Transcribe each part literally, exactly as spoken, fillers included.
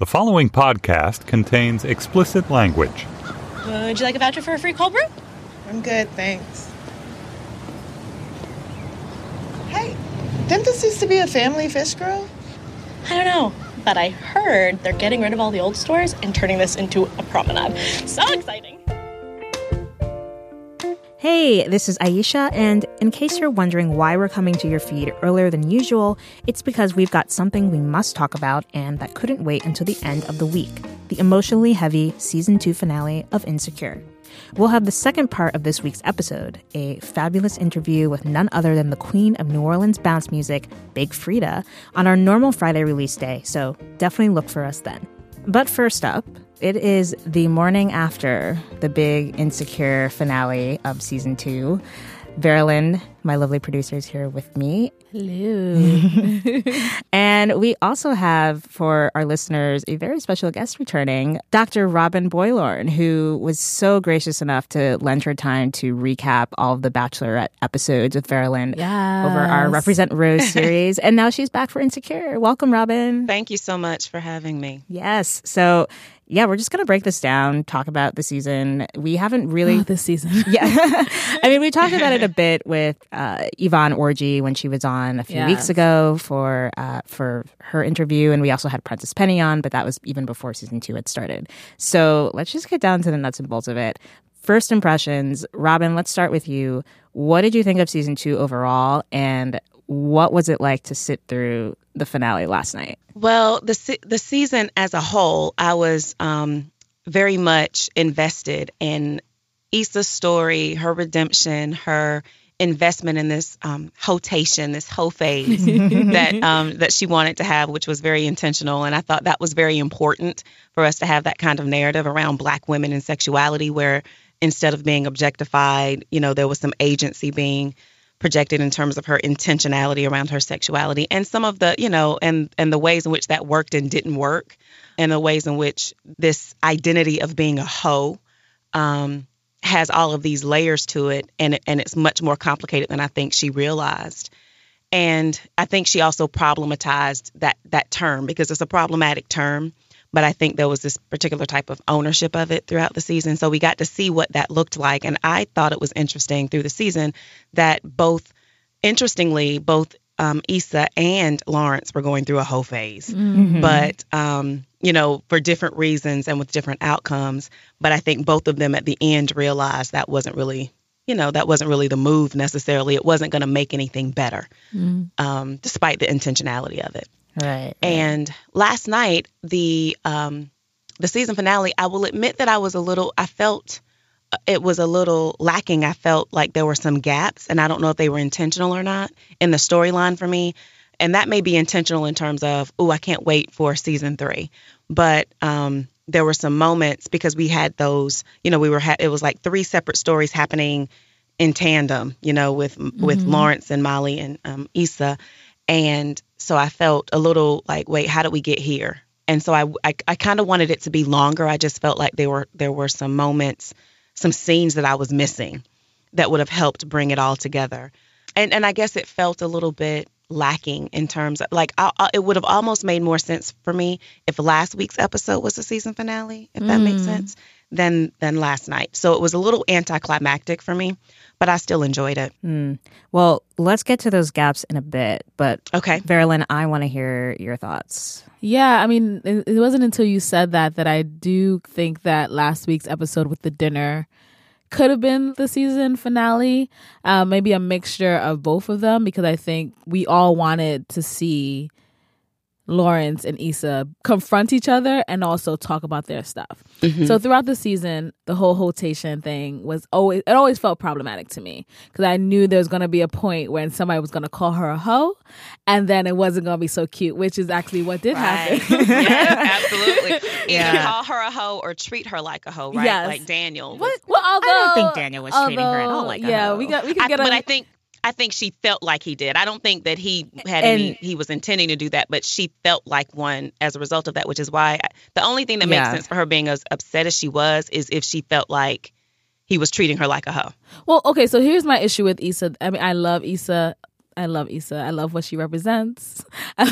The following podcast contains explicit language. Would you like a voucher for a free cold brew? I'm good, thanks. Hey, didn't this used to be a family fish grill? I don't know, but I heard they're getting rid of all the old stores and turning this into a promenade. So exciting! Hey, this is Aisha, and in case you're wondering why we're coming to your feed earlier than usual, it's because we've got something we must talk about and that couldn't wait until the end of the week, the emotionally heavy season two finale of Insecure. We'll have the second part of this week's episode, a fabulous interview with none other than the queen of New Orleans bounce music, Big Freedia, on our normal Friday release day, so definitely look for us then. But first up, it is the morning after the big Insecure finale of season two. Veralyn, my lovely producer, is here with me. Hello. And we also have, for our listeners, a very special guest returning, Doctor Robin Boylorn, who was so gracious enough to lend her time to recap all of the Bachelorette episodes with Veralyn yes. over our Represent Rose series. And now she's back for Insecure. Welcome, Robin. Thank you so much for having me. Yes. So, yeah, we're just going to break this down, talk about the season. We haven't really... Oh, this season. Yeah. I mean, we talked about it a bit with uh, Yvonne Orji when she was on a few yes. weeks ago for uh, for her interview. And we also had Prentice Penny on, but that was even before season two had started. So let's just get down to the nuts and bolts of it. First impressions. Robin, let's start with you. What did you think of season two overall? And what was it like to sit through the finale last night? Well, the se- the season as a whole, I was um, very much invested in Issa's story, her redemption, her investment in this um, hotation, this hoe phase that um, that she wanted to have, which was very intentional. And I thought that was very important for us to have that kind of narrative around Black women and sexuality, where instead of being objectified, you know, there was some agency being projected in terms of her intentionality around her sexuality, and some of the, you know, and and the ways in which that worked and didn't work, and the ways in which this identity of being a hoe um, has all of these layers to it, and and it's much more complicated than I think she realized. And I think she also problematized that that term because it's a problematic term, but I think there was this particular type of ownership of it throughout the season. So we got to see what that looked like. And I thought it was interesting through the season that both, interestingly, both um, Issa and Lawrence were going through a hoe phase. Mm-hmm. But, um, you know, for different reasons and with different outcomes. But I think both of them at the end realized that wasn't really, you know, that wasn't really the move necessarily. It wasn't going to make anything better, mm. um, despite the intentionality of it. Right. And last night, the um, the season finale, I will admit that I was a little, I felt it was a little lacking. I felt like there were some gaps, and I don't know if they were intentional or not in the storyline for me. And that may be intentional in terms of, oh, I can't wait for season three. But um, there were some moments because we had those, you know, we were, ha- it was like three separate stories happening in tandem, you know, with, mm-hmm. with Lawrence and Molly and um, Issa. And so I felt a little like, wait, how did we get here? And so I, I, I kind of wanted it to be longer. I just felt like there were there were some moments, some scenes that I was missing that would have helped bring it all together. And and I guess it felt a little bit lacking in terms of like I, I, it would have almost made more sense for me if last week's episode was the season finale, if that mm. makes sense, than than last night. So it was a little anticlimactic for me, but I still enjoyed it. Mm. Well, let's get to those gaps in a bit. But okay, Veralyn, I want to hear your thoughts. Yeah, I mean, it, it wasn't until you said that that I do think that last week's episode with the dinner could have been the season finale. Uh, maybe a mixture of both of them, because I think we all wanted to see Lawrence and Issa confront each other and also talk about their stuff. Mm-hmm. So throughout the season, the whole hotation thing was always, it always felt problematic to me, because I knew there was going to be a point when somebody was going to call her a hoe, and then it wasn't going to be so cute, which is actually what did right. happen. Yeah, absolutely. Yeah. Either call her a hoe or treat her like a hoe, right? Yes. Like Daniel. What? Well, although, I don't think Daniel was although, treating her at all like a yeah, hoe. we got we can I, get. But on, I think. I think she felt like he did. I don't think that he had And- any, he was intending to do that, but she felt like one as a result of that, which is why I, the only thing that makes Yeah. sense for her being as upset as she was is if she felt like he was treating her like a hoe. Well, okay, so here's my issue with Issa. I mean, I love Issa. I love Issa. I love what she represents.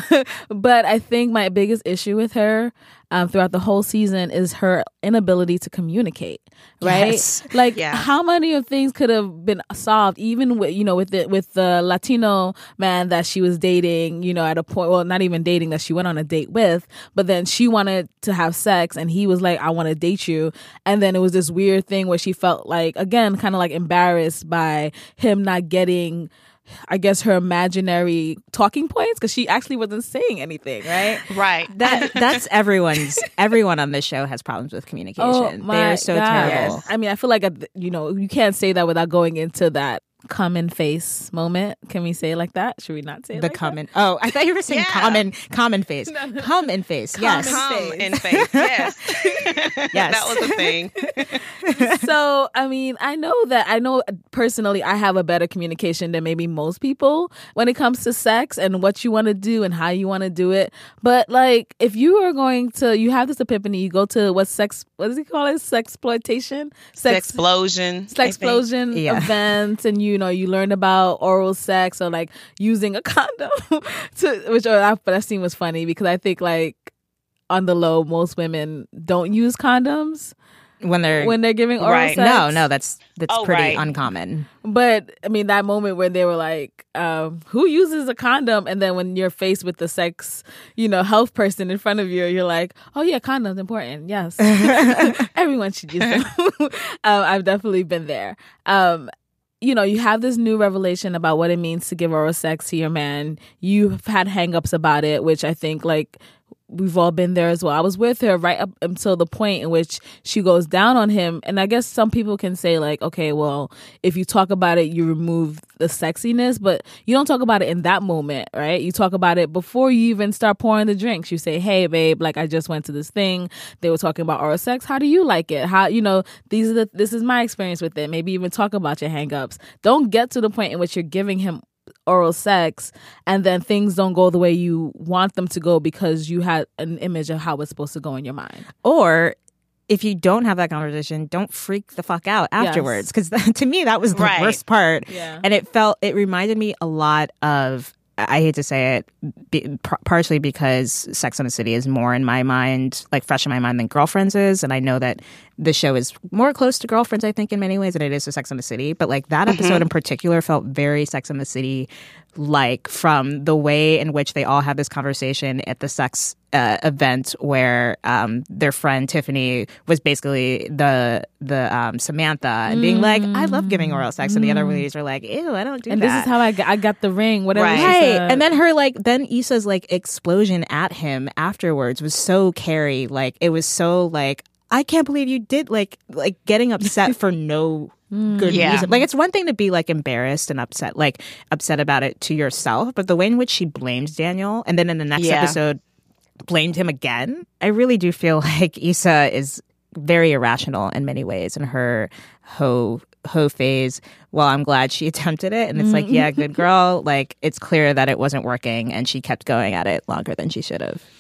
But I think my biggest issue with her um, throughout the whole season is her inability to communicate, right? Yes. Like Yeah. how many of things could have been solved even with, you know, with the, with the Latino man that she was dating, you know, at a point, well, not even dating, that she went on a date with, but then she wanted to have sex and he was like, I want to date you. And then it was this weird thing where she felt like, again, kind of like embarrassed by him not getting, I guess, her imaginary talking points, because she actually wasn't saying anything, right? Right. That that's everyone's everyone on this show has problems with communication. Oh They my are so gosh. terrible. I mean, I feel like, you know, you can't say that without going into that common face moment. Can we say it like that? Should we not say it The like common. Oh, I thought you were saying Yeah. common common face. Come in face. Yes. Come face. in face. Yes. Yes. That was a thing. that? So, I mean, I know that, I know personally I have a better communication than maybe most people when it comes to sex and what you want to do and how you want to do it. But like, if you are going to, you have this epiphany, you go to what sex, what does he call it? Sexploitation? Sex Explosion. Sex explosion Yeah. events, and you know, you learn about oral sex or like using a condom to, which I, but that scene was funny because I think like on the low most women don't use condoms When they're when they're giving oral Right. sex. no, no, that's that's Oh, pretty right. uncommon. But I mean, that moment where they were like, um, who uses a condom? And then when you're faced with the sex, you know, health person in front of you, you're like, oh yeah, condoms important. Yes. Everyone should use them. um, I've definitely been there. Um, you know, you have this new revelation about what it means to give oral sex to your man. You've had hangups about it, which I think like we've all been there as well. I was with her right up until the point in which she goes down on him. And I guess some people can say like, okay, well, if you talk about it, you remove the sexiness, but you don't talk about it in that moment, right? You talk about it before you even start pouring the drinks. You say, hey, babe, like I just went to this thing. They were talking about oral sex. How do you like it? How, you know, these are the, this is my experience with it. Maybe even talk about your hangups. Don't get to the point in which you're giving him oral sex and then things don't go the way you want them to go because you had an image of how it's supposed to go in your mind. Or if you don't have that conversation, don't freak the fuck out afterwards. Because to me, that was the Right. worst part. Yeah. And it felt, it reminded me a lot of, I hate to say it, be, par- partially because Sex and the City is more in my mind, like fresh in my mind than Girlfriends is. And I know that the show is more close to Girlfriends, I think, in many ways than it is to Sex and the City. But like that episode Mm-hmm. in particular felt very Sex and the City, like from the way in which they all had this conversation at the sex uh, event where um, their friend Tiffany was basically the the um, Samantha and being like, I love giving oral sex. And the other ladies are like, ew, I don't do And that. this is how I got, I got the ring, whatever Right. she Right. said. And then her like then Issa's like explosion at him afterwards was so Carrie. Like it was so like, I can't believe you did like like getting upset for no good Yeah. reason. Like it's one thing to be like embarrassed and upset, like upset about it to yourself, but the way in which she blamed Daniel and then in the next Yeah. episode blamed him again. I really do feel like Issa is very irrational in many ways in her hoe hoe phase. Well, I'm glad she attempted it, and it's like, yeah, good girl. Like it's clear that it wasn't working, and she kept going at it longer than she should have.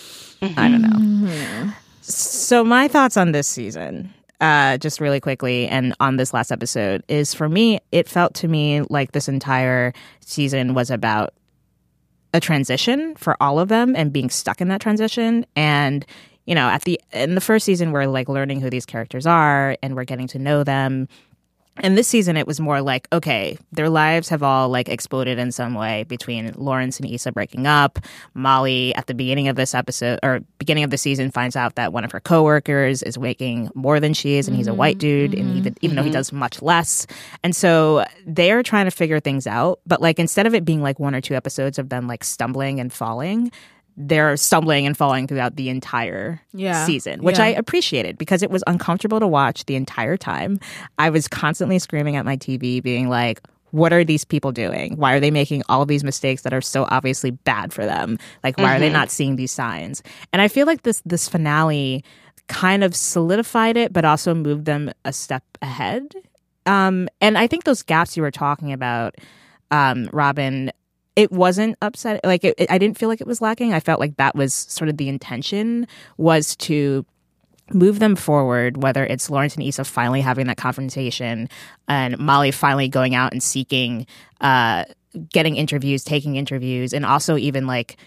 I don't know. So my thoughts on this season, uh, just really quickly, and on this last episode, is for me, it felt to me like this entire season was about a transition for all of them and being stuck in that transition. And, you know, at the in the first season, we're like learning who these characters are and we're getting to know them. And this season, it was more like, okay, their lives have all like exploded in some way between Lawrence and Issa breaking up. Molly, at the beginning of this episode or beginning of the season, finds out that one of her coworkers is making more than she is, and he's a white dude, and even even though he does much less. And so they're trying to figure things out. But like instead of it being like one or two episodes of them like stumbling and falling, they're stumbling and falling throughout the entire Yeah. season, which Yeah. I appreciated because it was uncomfortable to watch the entire time. I was constantly screaming at my T V being like, what are these people doing? Why are they making all of these mistakes that are so obviously bad for them? Like, why are they not seeing these signs? And I feel like this this finale kind of solidified it, but also moved them a step ahead. Um, and I think those gaps you were talking about, um, Robin, it wasn't upset. Like it, it, I didn't feel like it was lacking. I felt like that was sort of the intention, was to move them forward, whether it's Lawrence and Issa finally having that confrontation and Molly finally going out and seeking uh, getting interviews, taking interviews, and also even like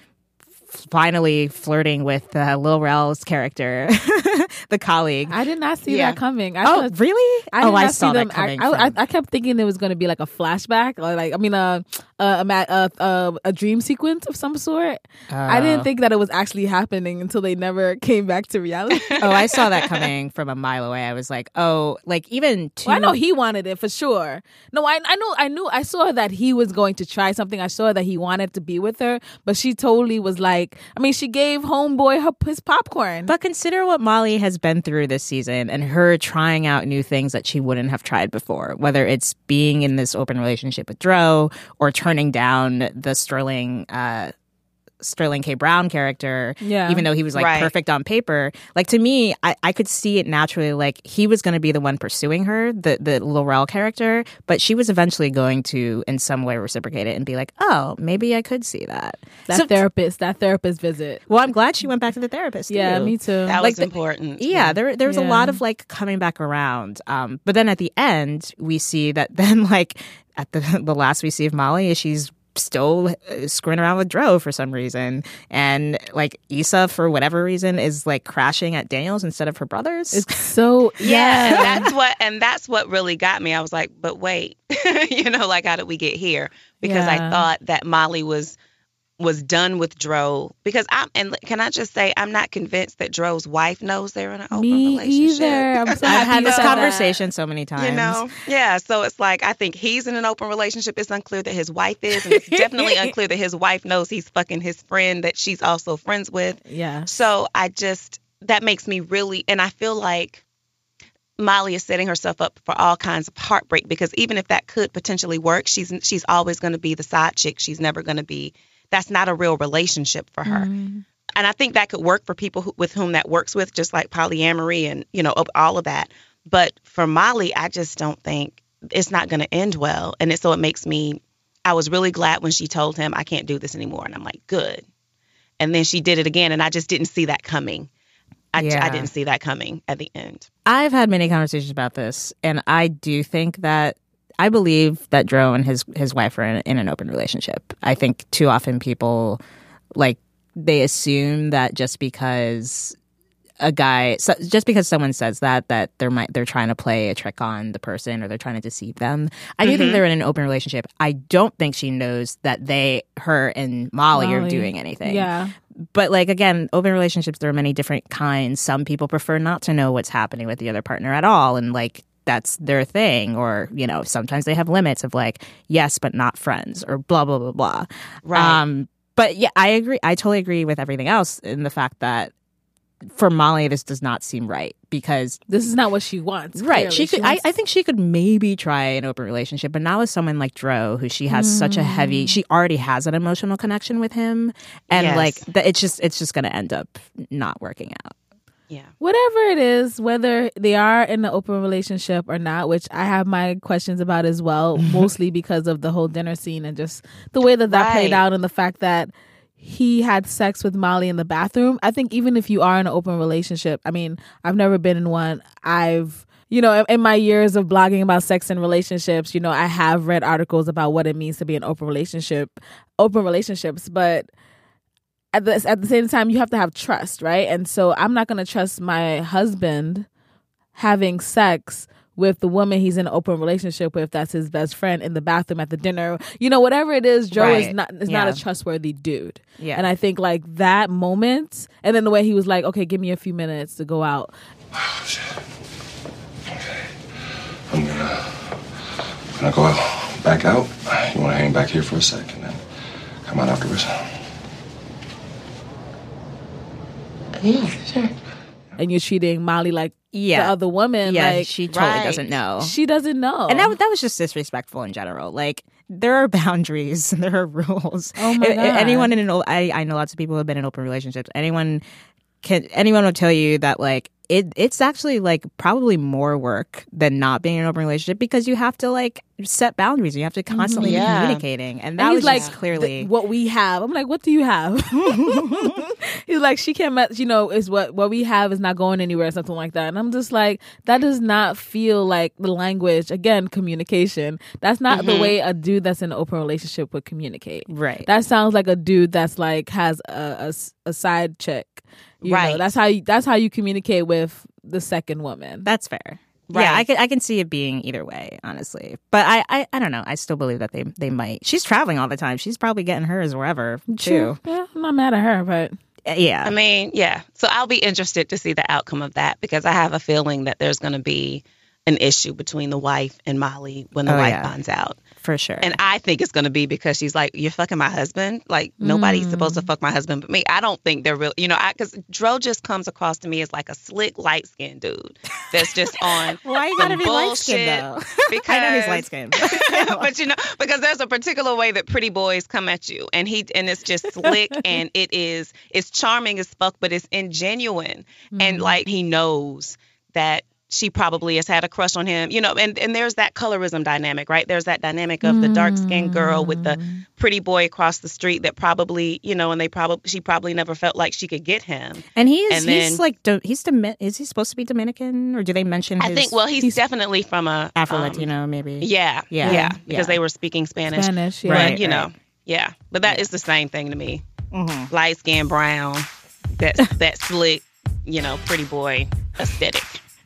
finally flirting with uh, Lil Rel's character, the colleague. I did not see Yeah. that coming. I Oh, thought- really? I did oh, not I see saw them that coming. act- I, I, from- I kept thinking it was going to be like a flashback or like I mean a a, a, a, a, a dream sequence of some sort. I didn't Oh. think that it was actually happening until they never came back to reality. oh, I saw that coming from a mile away. I was like, oh, like even two. Well, I know he wanted it for sure. No, I I knew I knew I saw that he was going to try something. I saw that he wanted to be with her, but she totally was like, I mean, she gave homeboy her his popcorn. But consider what Molly has been through this season and her trying out new things that she wouldn't have tried before, whether it's being in this open relationship with Dro or turning down the Sterling uh, Sterling K. Brown character, Yeah. even though he was like Right. perfect on paper. Like to me, I, I could see it naturally. Like he was going to be the one pursuing her, the the Laurel character, but she was eventually going to, in some way, reciprocate it and be like, "Oh, maybe I could see that." that So- therapist, that therapist visit. Well, I'm glad she went back to the therapist. Yeah, too. me too. That Like was the- important. Yeah, there there was a Yeah. lot of like coming back around. Um, but then at the end, we see that then like at the the last we see of Molly is she's still uh, screwing around with Dro for some reason, and like Issa for whatever reason is like crashing at Daniel's instead of her brothers. It's so Yeah, yeah. and that's what and that's what really got me. I was like, but wait, you know, like how did we get here? Because I Yeah. thought that Molly was was done with Dro. Because I'm and can I just say I'm not convinced that Dro's wife knows they're in an open Me relationship. either. I'm so I've happy had you this said that. conversation so many times. You know, yeah. So it's like I think he's in an open relationship. It's unclear that his wife is, and it's definitely unclear that his wife knows he's fucking his friend that she's also friends with. Yeah. So I just that makes me really, and I feel like Molly is setting herself up for all kinds of heartbreak because even if that could potentially work, she's she's always going to be the side chick. She's never going to be. That's not a real relationship for her. Mm-hmm. And I think that could work for people who, with whom that works with, just like polyamory and, you know, all of that. But for Molly, I just don't think it's not going to end well. And it, so it makes me, I was really glad when she told him, I can't do this anymore. And I'm like, good. And then she did it again. And I just didn't see that coming. I, Yeah. I didn't see that coming at the end. I've had many conversations about this, and I do think that I believe that Dro and his his wife are in, in an open relationship. I think too often people like they assume that just because a guy, so, just because someone says that, that they're might they're trying to play a trick on the person or they're trying to deceive them. I do think they're in an open relationship. I don't think she knows that they, her, and Molly, are Molly. doing anything. Yeah. But like again, open relationships, there are many different kinds. Some people prefer not to know what's happening with the other partner at all, and like that's their thing. Or you know, sometimes they have limits of like yes, but not friends, or blah blah blah blah. Right. Um, but yeah, I agree. I totally agree with everything else in the fact that for Molly, this does not seem right because This is not what she wants. right, clearly. she could. I, wants- I think she could maybe try an open relationship, but not with someone like Dro, who she has such a heavy. She already has an emotional connection with him, and Yes. like that, it's just it's just going to end up not working out. Yeah. whatever it is, whether they are in an open relationship or not, which I have my questions about as well, mostly because of the whole dinner scene and just the way that that played Right. out and the fact that he had sex with Molly in the bathroom. I think even if you are in an open relationship, I mean, I've never been in one. I've, you know, in my years of blogging about sex and relationships, you know, I have read articles about what it means to be in open relationship, open relationships, but at the at the same time, you have to have trust, right? And so I'm not going to trust my husband having sex with the woman he's in an open relationship with, that's his best friend, in the bathroom at the dinner. You know, whatever it is, Joe is Right. not is Yeah. not a trustworthy dude. Yeah. And I think like that moment, and then the way he was like, okay, give me a few minutes to go out. Oh, shit. Okay. I'm gonna, I'm gonna go out, back out. You wanna hang back here for a sec and then come out afterwards? Yeah, sure. And you're treating Molly like Yeah. the other woman. Yeah, like, she totally right. doesn't know. she doesn't know. And that, that was just disrespectful in general. Like, there are boundaries, there are rules. Oh my A- a- God. Anyone in an, o- I, I know lots of people who have been in open relationships. Anyone can, anyone will tell you that, like, it it's actually like probably more work than not being in an open relationship because you have to like set boundaries. You have to constantly Yeah. be communicating, and that And was he's like, just clearly "Th- what we have. I'm like, what do you have? He's like, she can't, met, you know, is what what we have is not going anywhere, or something like that. And I'm just like, that does not feel like the language. Again, communication. That's not the way a dude that's in an open relationship would communicate. Right. That sounds like a dude that's like has a a, s- a side chick. You Right. know, that's how you, that's how you communicate with the second woman. That's fair. Right. Yeah, I can I can see it being either way, honestly. But I, I, I don't know. I still believe that they they might. She's traveling all the time. She's probably getting hers wherever too. Yeah, I'm not mad at her, but Yeah. I mean, yeah. So I'll be interested to see the outcome of that because I have a feeling that there's going to be an issue between the wife and Molly when the Oh, wife yeah. finds out. For sure. And I think it's going to be because she's like, you're fucking my husband. Like, nobody's supposed to fuck my husband but me. I don't think they're real. You know, because Dro just comes across to me as like a slick, light-skinned dude that's just on Why you some gotta be light-skinned, though? Because, I know he's light-skinned. but, you know, because there's a particular way that pretty boys come at you. And he and it's just slick and it is, it's charming as fuck, but it's ingenuine. And, like, he knows that she probably has had a crush on him, you know, and, and there's that colorism dynamic, right? There's that dynamic of the dark-skinned girl with the pretty boy across the street that probably, you know, and they probably, she probably never felt like she could get him. And he's And he's then- like do, he's Domin- is he supposed to be Dominican or do they mention his I think, well, he's, definitely from a Afro um, Latino maybe? Yeah, Yeah. yeah, Yeah. because they were speaking Spanish. Spanish, yeah. But, Right, you know, right. yeah. But that is the same thing to me. Mm-hmm. Light skin, brown, that that slick, you know, pretty boy aesthetic.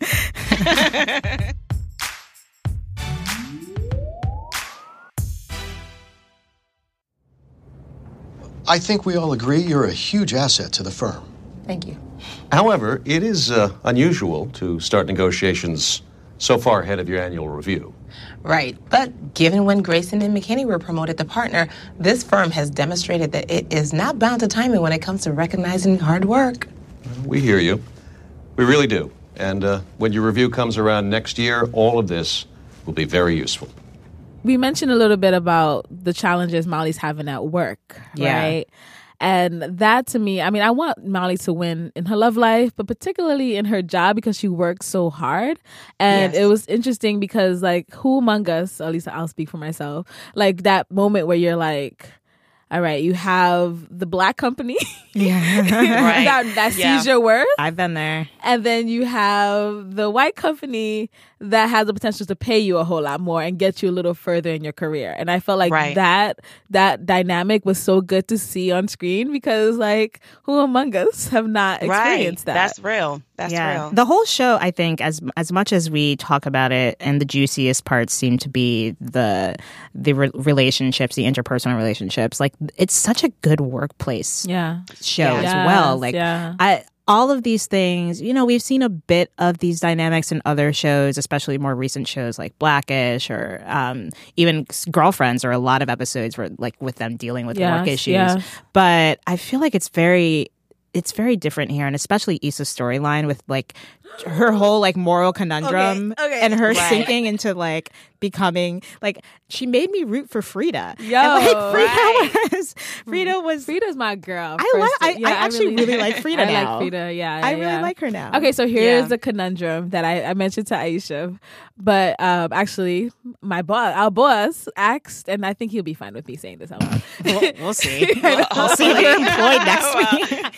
I think we all agree you're a huge asset to the firm. Thank you. However, it is uh, unusual to start negotiations so far ahead of your annual review. Right. But given when Grayson and McKinney were promoted to partner, this firm has demonstrated that it is not bound to timing when it comes to recognizing hard work. We hear you. We really do. And uh, when your review comes around next year, all of this will be very useful. we mentioned a little bit about the challenges Molly's having at work, Yeah. right? And that to me, I mean, I want Molly to win in her love life, but particularly in her job because she works so hard. And Yes. it was interesting because, like, who among us, at least I'll speak for myself, like that moment where you're like, all right, you have the black company Yeah. Right. that, that Yeah. sees your worth. I've been there. And then you have the white company that has the potential to pay you a whole lot more and get you a little further in your career. And I felt like Right. that that dynamic was so good to see on screen because, like, who among us have not experienced right. that? That's real. That's yeah. real. The whole show, I think, as as much as we talk about it, and the juiciest parts seem to be the the re- relationships, the interpersonal relationships. Like, it's such a good workplace yeah. show Yes, as well. Like, yeah. I. All of these things, you know, we've seen a bit of these dynamics in other shows, especially more recent shows like Blackish or um, even Girlfriends, or a lot of episodes where, like, with them dealing with Yes, work issues. yes. But I feel like it's very, it's very different here, and especially Issa's storyline with, like, her whole, like, moral conundrum Okay, okay. and her Right. sinking into, like, becoming, like, she made me root for Frida. Yo, and, like, Frida right. was, Frida was. Frida's my girl. I like- first. I- I actually really like Frida I now. like Frida, yeah. I yeah, really yeah. like her now. Okay, so here's Yeah. the conundrum that I, I mentioned to Aisha. But um, actually, my boss, our boss, asked, and I think he'll be fine with me saying this out loud. We'll, we'll see. We'll, we'll see if you're employed next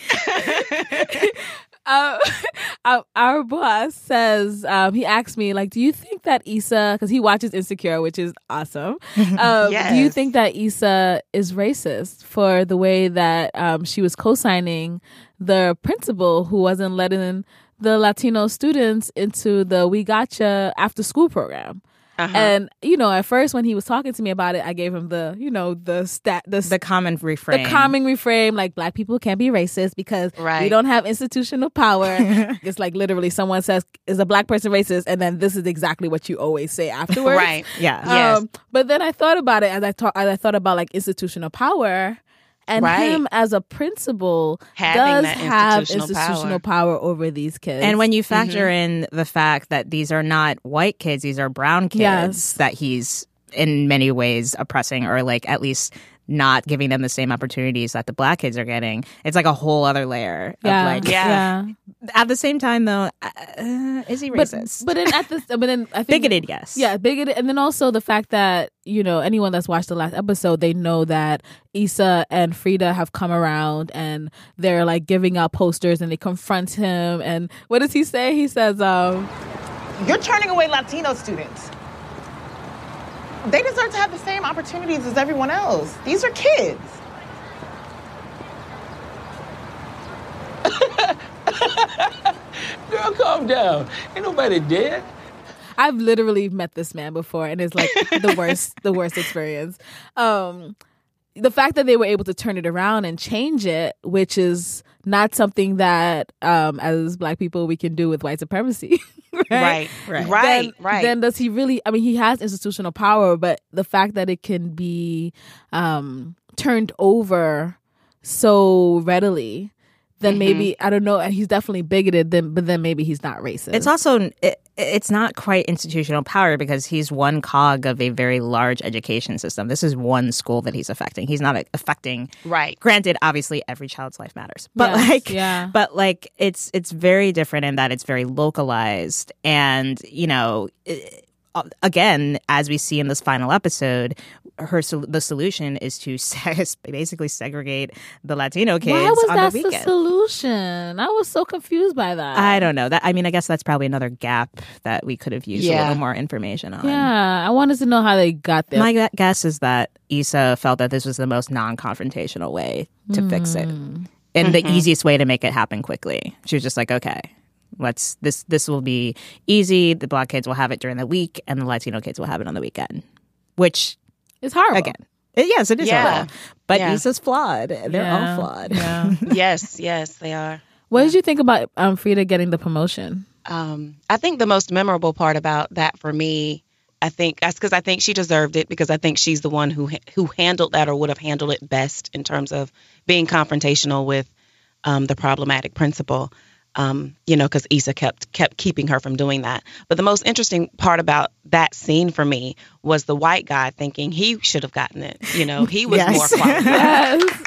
week. um, our, our boss says, um, he asked me, like, do you think that Issa, because he watches Insecure, which is awesome. Um, Do you Yes. think that Issa is racist for the way that um, she was co-signing the principal who wasn't letting the Latino students into the We Gotcha after school program? Uh-huh. And, you know, at first when he was talking to me about it, I gave him the, you know, the stat, the, The common refrain. the common refrain, like, black people can't be racist because we Right. don't have institutional power. It's like literally someone says, is a black person racist? And then this is exactly what you always say afterwards. Right. Yeah. Yes. Um, but then I thought about it as I, ta- as I thought about, like, institutional power. And Right. him as a principal Having does that have institutional institutional power. over these kids. And when you factor in the fact that these are not white kids, these are brown kids Yes. that he's in many ways oppressing, or, like, at least not giving them the same opportunities that the black kids are getting. It's like a whole other layer Yeah. of like, Yeah. At the same time, though, uh, is he racist? But, but then at the but then I think bigoted, yes. Yeah, bigoted, and then also the fact that you know anyone that's watched the last episode, they know that Issa and Frida have come around and they're like giving out posters and they confront him. And what does he say? He says, um, You're turning away Latino students. They deserve to have the same opportunities as everyone else. These are kids. Girl, calm down. Ain't nobody dead. I've literally met this man before, and it's like the worst, the worst experience. Um, the fact that they were able to turn it around and change it, which is not something that, um, as Black people, we can do with white supremacy. Right, right, right, then, right. Then does he really? I mean, he has institutional power, but the fact that it can be um, turned over so readily, then Mm-hmm. maybe I don't know. And he's definitely bigoted. Then, but then maybe he's not racist. It's also it, it's not quite institutional power because he's one cog of a very large education system. This is one school that he's affecting. He's not affecting. Right. Granted, obviously, every child's life matters, but Yes, like, yeah. but like, it's it's very different in that it's very localized, and you know. It, Again, as we see in this final episode, her sol- the solution is to se- basically segregate the Latino kids Why was on that the the weekend. solution? I was so confused by that. I don't know. That I mean, I guess that's probably another gap that we could have used a Yeah. little more information on. Yeah, I wanted to know how they got there. My gu- guess is that Issa felt that this was the most non-confrontational way to fix it, and the easiest way to make it happen quickly. She was just like, okay. Let's this this will be easy. The black kids will have it during the week, and the Latino kids will have it on the weekend. Which It's horrible. again, it, yes, it is Yeah. horrible. But Yeah. Issa's flawed. They're Yeah. all flawed. Yeah. Yes, yes, they are. What did you think about um, Frida getting the promotion? Um, I think the most memorable part about that for me, I think that's because I think she deserved it because I think she's the one who who handled that or would have handled it best in terms of being confrontational with um, the problematic principal. Um, you know, because Issa kept kept keeping her from doing that. But the most interesting part about that scene for me was the white guy thinking he should have gotten it. You know, he was Yes. more qualified. Yes.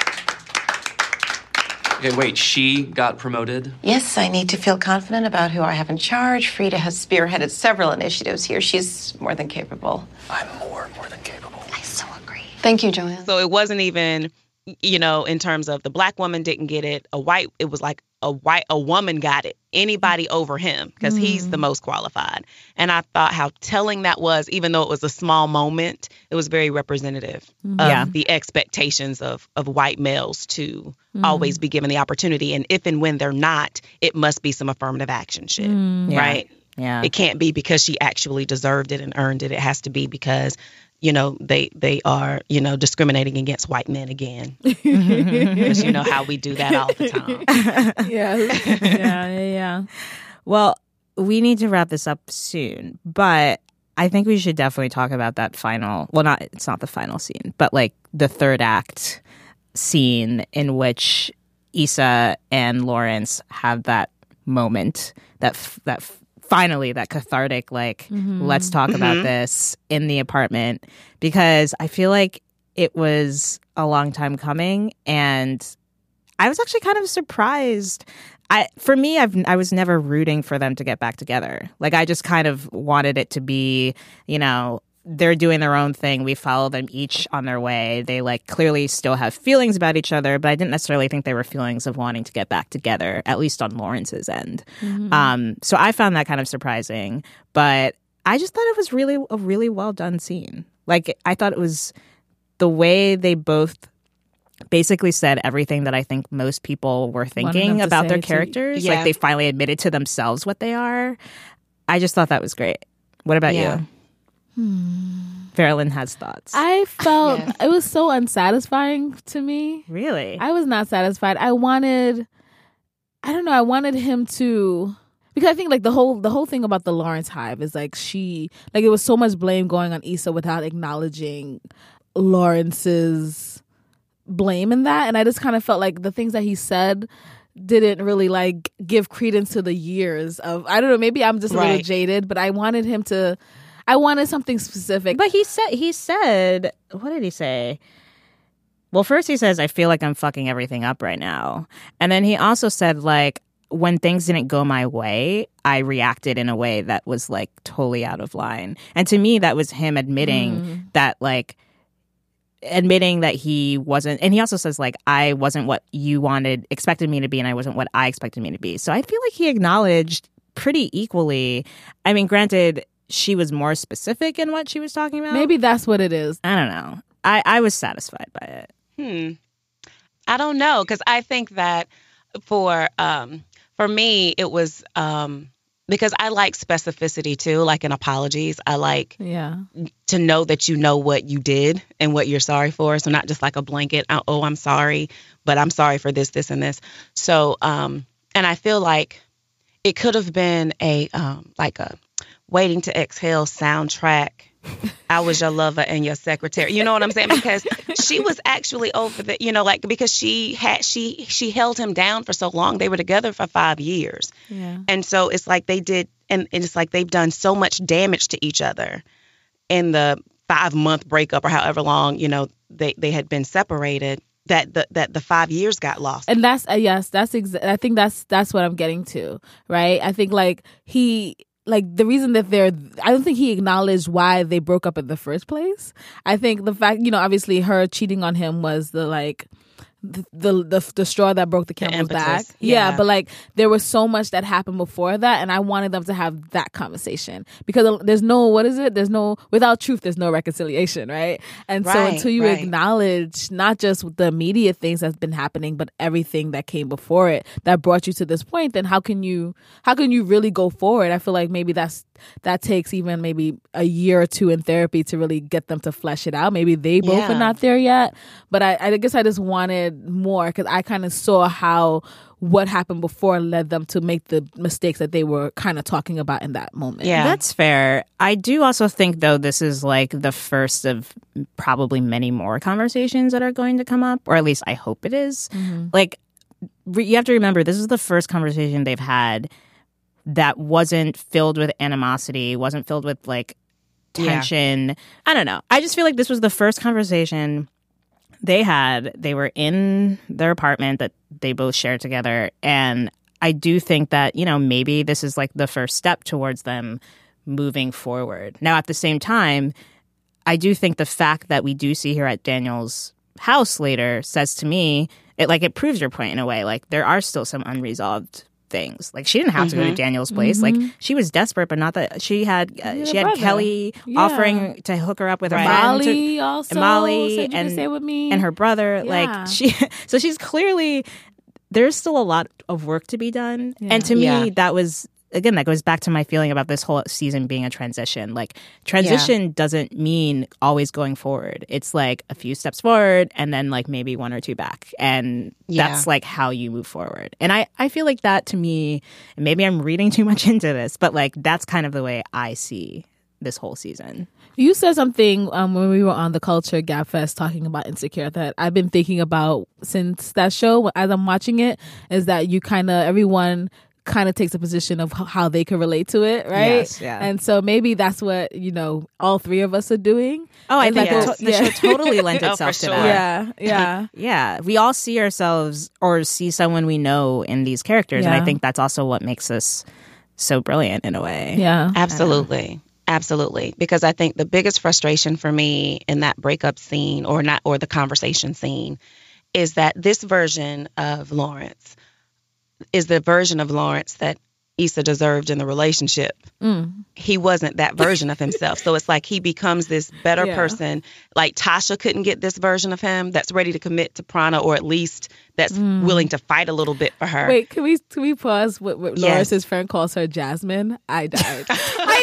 Okay, wait, she got promoted? Yes, I need to feel confident about who I have in charge. Frida has spearheaded several initiatives here. She's more than capable. I'm more, more than capable. I so agree. Thank you, Joanne. So it wasn't even, you know, in terms of the black woman didn't get it, a white, it was like a white, a woman got it, anybody over him, because mm. he's the most qualified. And I thought how telling that was, even though it was a small moment, it was very representative mm. of yeah. the expectations of, of white males to mm. always be given the opportunity. And if and when they're not, it must be some affirmative action shit, mm. right? Yeah. yeah. It can't be because she actually deserved it and earned it. It has to be because you know, they they are, you know, discriminating against white men again. Because you know how we do that all the time. yeah, yeah, yeah, yeah. Well, we need to wrap this up soon, but I think we should definitely talk about that final, well, not, it's not the final scene, but like the third act scene in which Issa and Lawrence have that moment, that f- that f- finally that cathartic, like, mm-hmm. let's talk about mm-hmm. this in the apartment, because I feel like it was a long time coming, and I was actually kind of surprised. I, for me, I've, I was never rooting for them to get back together. Like, I just kind of wanted it to be, you know, they're doing their own thing. We follow them each on their way. They like clearly still have feelings about each other, but I didn't necessarily think they were feelings of wanting to get back together, at least on Lawrence's end. Mm-hmm. Um, so I found that kind of surprising, but I just thought it was really a really well done scene. Like, I thought it was the way they both basically said everything that I think most people were thinking about their characters. Yeah. Like, they finally admitted to themselves what they are. I just thought that was great. What about yeah. you? Hmm. Farrellyn has thoughts. I felt yes. it was so unsatisfying to me. Really? I was not satisfied. I wanted, I don't know, I wanted him to, because I think like the whole the whole thing about the Lawrence hive is like she, like it was so much blame going on Issa without acknowledging Lawrence's blame in that. And I just kind of felt like the things that he said didn't really like give credence to the years of, I don't know, maybe I'm just a right. little jaded, but I wanted him to, I wanted something specific. But he said, he said, what did he say? well, first he says, I feel like I'm fucking everything up right now. And then he also said, like, when things didn't go my way, I reacted in a way that was, like, totally out of line. And to me, that was him admitting mm. that, like, admitting that he wasn't, and he also says, like, I wasn't what you wanted, expected me to be, and I wasn't what I expected me to be. So I feel like he acknowledged pretty equally. I mean, granted, she was more specific in what she was talking about. Maybe that's what it is. I don't know. I, I was satisfied by it. Hmm. I don't know, because I think that for um for me it was um because I like specificity too, like in apologies. I like yeah to know that you know what you did and what you're sorry for. So not just like a blanket, oh, I'm sorry, but I'm sorry for this, this, and this. So um and I feel like it could have been a um like a Waiting to Exhale soundtrack. I was your lover and your secretary. You know what I'm saying? Because she was actually over the, you know, like, because she had, she, she held him down for so long. They were together for five years. Yeah. And so it's like they did, and, and it's like they've done so much damage to each other in the five month breakup or however long, you know, they, they had been separated, that the, that the five years got lost. And that's, uh, yes, that's, exa- I think that's, that's what I'm getting to, right? I think like he, like the reason that they're, I don't think he acknowledged why they broke up in the first place. I think the fact, you know, obviously her cheating on him was the like, the the the, the straw that broke the camel's the back. Yeah. yeah, but like there was so much that happened before that, and I wanted them to have that conversation because there's no, what is it? There's no, without truth, there's no reconciliation, right? And so Right, until you right. acknowledge not just the immediate things that's been happening, but everything that came before it that brought you to this point, then how can you how can you really go forward? I feel like maybe that's that takes even maybe a year or two in therapy to really get them to flesh it out. Maybe they both Yeah. are not there yet, but I, I guess I just wanted more because I kind of saw how what happened before led them to make the mistakes that they were kind of talking about in that moment. Yeah. That's fair. I do also think, though, this is like the first of probably many more conversations that are going to come up, or at least I hope it is. Mm-hmm. Like, re- you have to remember, this is the first conversation they've had that wasn't filled with animosity, wasn't filled with like tension. Yeah. I don't know. I just feel like this was the first conversation they had. They were in their apartment that they both shared together. And I do think that, you know, maybe this is like the first step towards them moving forward. Now, at the same time, I do think the fact that we do see her at Daniel's house later says to me, it like it proves your point in a way. Like there are still some unresolved things. Like she didn't have mm-hmm. to go to Daniel's place. Mm-hmm. Like she was desperate, but not that she had. Uh, she had brother. Kelly Yeah. offering to hook her up with Right. her friend. Molly to, also and Molly said you and could stay with me. and her brother. Yeah. Like she. So she's clearly there's still a lot of work to be done. Yeah. And to me, Yeah. that was. Again, that goes back to my feeling about this whole season being a transition. Like, transition yeah. doesn't mean always going forward. It's like a few steps forward and then like maybe one or two back. And Yeah. that's like how you move forward. And I, I feel like that to me, and maybe I'm reading too much into this, but like that's kind of the way I see this whole season. You said something um, when we were on the Culture Gap Fest talking about Insecure that I've been thinking about since that show as I'm watching it, is that you kind of, everyone kind of takes a position of how they can relate to it, right? Yes, yeah. And so maybe that's what, you know, all three of us are doing. Oh, I And think like, the, oh, to- the yeah. show totally lent Oh, itself for to sure. that. Yeah, yeah. Yeah, we all see ourselves or see someone we know in these characters. And Yeah. I think that's also what makes us so brilliant in a way. Yeah. Absolutely. Absolutely. Because I think the biggest frustration for me in that breakup scene or not, or the conversation scene is that this version of Lawrence is the version of Lawrence that Issa deserved in the relationship. Mm. He wasn't that version of himself. So it's like he becomes this better Yeah. person. Like Tasha couldn't get this version of him that's ready to commit to Prana, or at least that's Mm. willing to fight a little bit for her. Wait, can we can we pause? What, what Yes. Lawrence's friend calls her Jasmine. I died. I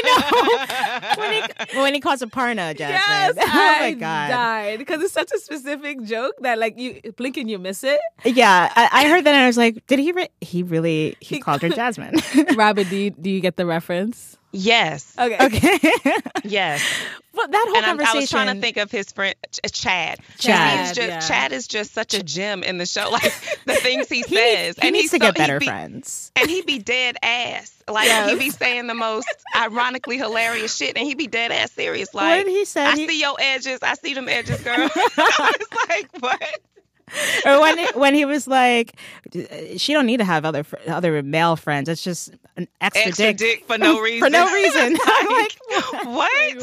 know. when, he, when he calls Aparna Jasmine. Yes, oh my I God. died because it's such a specific joke that like you blink and you miss it. Yeah, I, I heard that and I was like, did he re- he really, he, He- called her Jasmine. Robin, do you do you get the reference? Yes. Okay. Okay. Yes. Well, that whole and conversation. I was trying to think of his friend Ch- Chad. Chad, He's just, yeah. Chad is just such a gem in the show. Like the things he, he says, he and needs he's to so, get better he be, friends. And he be dead ass. Like Yes. he be saying the most ironically hilarious shit, and he be dead ass serious. Like What did he say? I He- see your edges. I see them edges, girl. I was like, what? Or when it, when he was like, she don't need to have other fr- other male friends. It's just an extra, Extra dick, dick for no reason. for no reason. I'm like, What?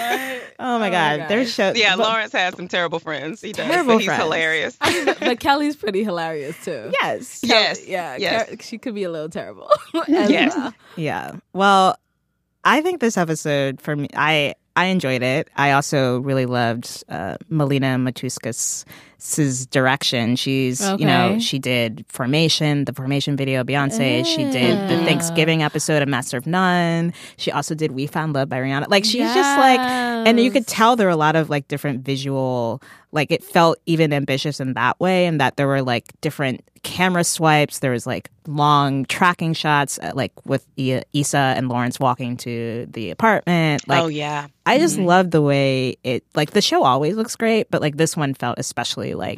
oh my god, there's show. Yeah, but- Lawrence has some terrible friends. He does. Terrible but he's friends. hilarious. But Kelly's pretty hilarious too. Yes. Yes. Yeah. Yes. Car- she could be a little terrible. as Yes. well. Yeah. Well, I think this episode for me, I I enjoyed it. I also really loved uh, Melina Matuskas' direction. She's, you know, Okay. she did Formation, the Formation video, Beyonce. She did the Thanksgiving episode of Master of None. She also did We Found Love by Rihanna. Like, she's just like, and you could tell there were a lot of like different visual, like it felt even ambitious in that way, and that there were like different camera swipes. There was like long tracking shots, uh, like with I- Issa and Lawrence walking to the apartment. Like, oh yeah. I just love the way it, like the show always looks great, but like this one felt especially like,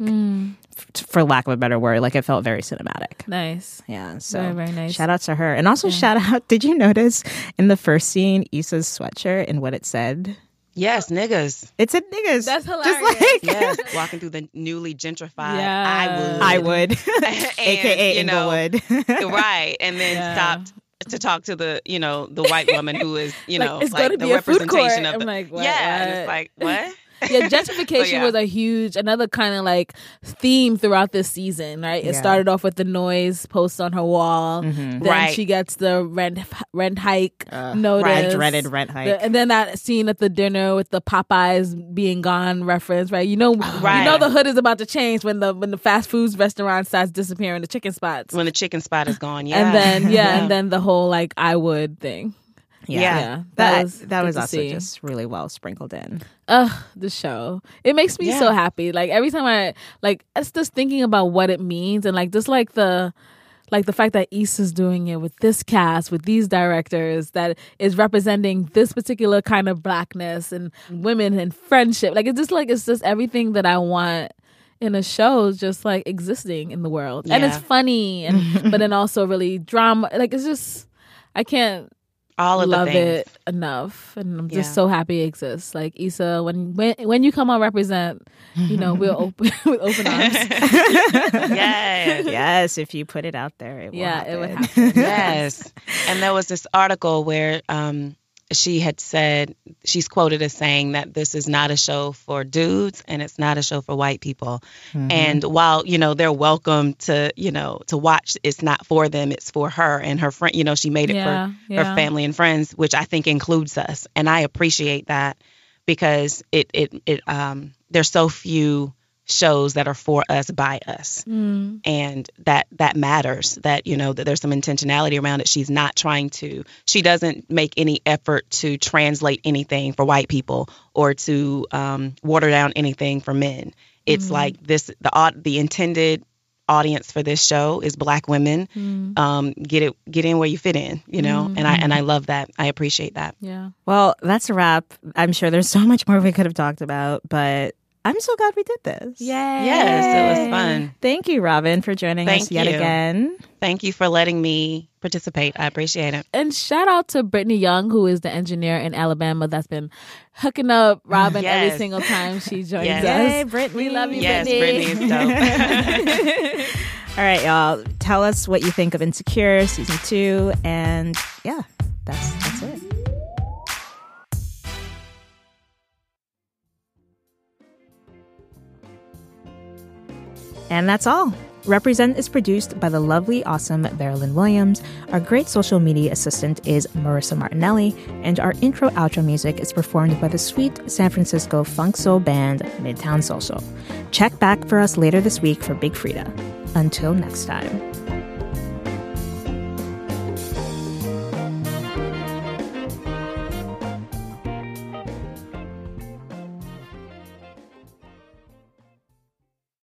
f- for lack of a better word, like it felt very cinematic. Nice. Yeah. So Very, very nice. shout out to her. And also shout out, did you notice in the first scene, Issa's sweatshirt and what it said? Yes, niggas. It said niggas. That's Just hilarious. like, Yes, walking through the newly gentrified Yeah. I I would. would. And, A K A you know, Inglewood. right, and then Yeah. stopped to talk to the, you know, the white woman who is, you Like, know, it's like gonna the be a food representation court. of the. I'm like, what, yeah, and what? it's like what? Yeah, gentrification So, yeah. was a huge, another kind of like theme throughout this season, right? It Yeah. started off with the noise post on her wall. Then Right. she gets the rent rent hike Uh, notice. right, dreaded rent hike. The- and then that scene at the dinner with the Popeyes being gone reference, right? You know, Right. you know the hood is about to change when the when the fast foods restaurant starts disappearing, the chicken spots. When the chicken spot is gone, yeah. And then yeah, and then the whole like I would thing. Yeah. Yeah, That, that was that good was to also see. just really well sprinkled in. Ugh, the show. It makes me Yeah. so happy. Like every time I like it's just thinking about what it means and like just like the like the fact that Issa's doing it with this cast, with these directors that is representing this particular kind of blackness and women and friendship. Like it's just like it's just everything that I want in a show, just like existing in the world. And it's Yeah. funny and but then also really drama. Like it's just I can't all of love the things. it enough, and I'm just Yeah. so happy it exists. Like Issa, when when when you come on Represent, you know we'll open with open arms. Yes. Yes, if you put it out there, it will Yeah, happen. it would happen. Yes. And there was this article where um, she had said, she's quoted as saying that this is not a show for dudes and it's not a show for white people. Mm-hmm. And while, you know, they're welcome to, you know, to watch, it's not for them, it's for her and her friend. You know, she made it Yeah, for yeah. her family and friends, which I think includes us. And I appreciate that because it, it, it, um, there's so few shows that are for us by us. Mm. And that that matters, that, you know, that there's some intentionality around it. She's not trying to, she doesn't make any effort to translate anything for white people or to um, water down anything for men. It's Mm. like this, the au- the intended audience for this show is black women. Mm. Um, get it, get in where you fit in, you know, and I and I love that. I appreciate that. Yeah. Well, that's a wrap. I'm sure there's so much more we could have talked about, but I'm so glad we did this. Yay. Yes, it was fun. Thank you, Robin, for joining Thank us yet you. again. Thank you for letting me participate. I appreciate it. And shout out to Brittany Young, who is the engineer in Alabama that's been hooking up Robin Yes. every single time she joins Yes. us. Yay, Brittany. We love you, Yes, Brittany. Brittany is dope. All right, y'all. Tell us what you think of Insecure season two, and yeah, that's that's it. And that's all. Represent is produced by the lovely, awesome Marilyn Williams. Our great social media assistant is Marissa Martinelli, and our intro-outro music is performed by the sweet San Francisco funk soul band Midtown Social. Check back for us later this week for Big Frida. Until next time.